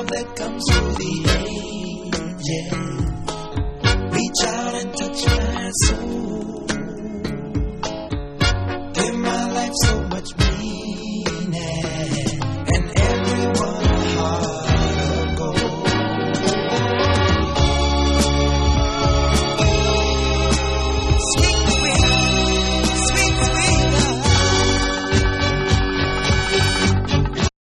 that comes through the ages. Reach out and touch my soul.